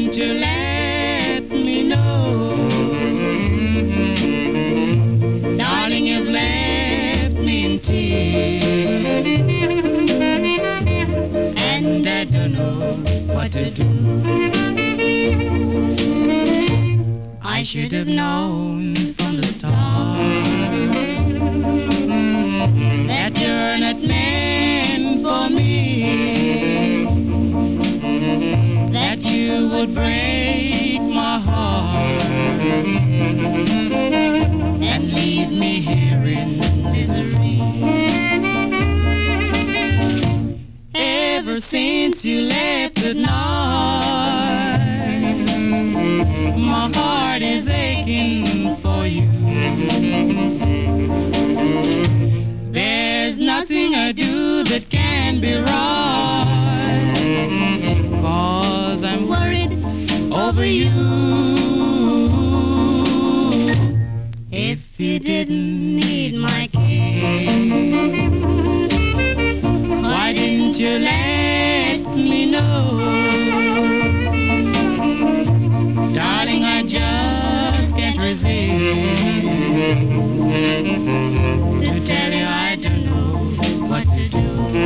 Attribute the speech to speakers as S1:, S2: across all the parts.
S1: didn't you let me know? Darling, you've left me in tears, and I don't know what to do. I should have known from the start that you're not meant for me, that you would break my heart and leave me here in misery. Ever since you left at night, my heart is aching for you. There's nothing I do that can be right, 'cause I'm worried over you. If you didn't need my kiss, why didn't you let me know? Darling, I just can't resist to tell you I don't know what to do.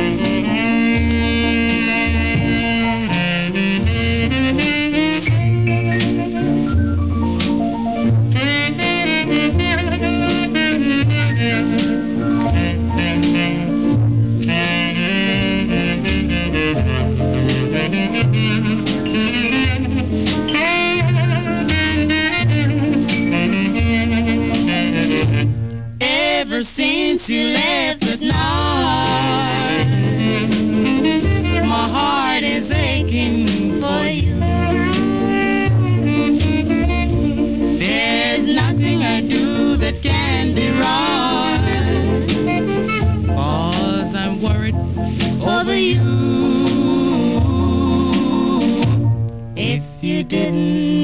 S1: Ever since you left at night, my heart is aching for you. There's nothing I do that can be right, 'cause I'm worried over you. If you didn't